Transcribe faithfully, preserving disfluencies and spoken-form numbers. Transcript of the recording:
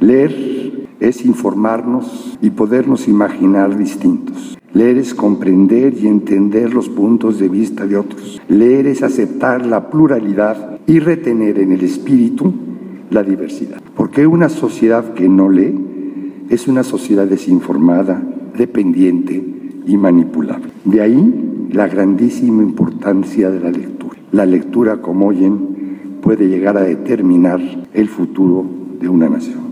Leer es informarnos y podernos imaginar distintos. Leer es comprender y entender los puntos de vista de otros. Leer es aceptar la pluralidad y retener en el espíritu la diversidad. Porque una sociedad que no lee es una sociedad desinformada, dependiente y manipulable. De ahí la grandísima importancia de la lectura. La lectura, como oyen, puede llegar a determinar el futuro de una nación.